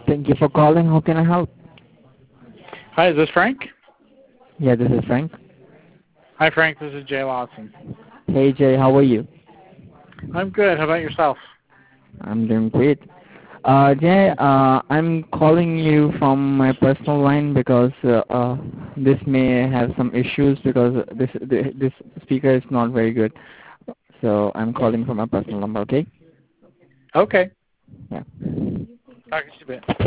Thank you for calling. How can I help? Hi, is this Frank? Yeah, this is Frank. Hi, Frank. This is Jay Lawson. Hey Jay, how are you? I'm good. How about yourself? I'm doing great. Jay, I'm calling you from my personal line because this may have some issues because this speaker is not very good. So I'm calling from my personal number. Okay? Okay. Yeah. Talk to you in a bit.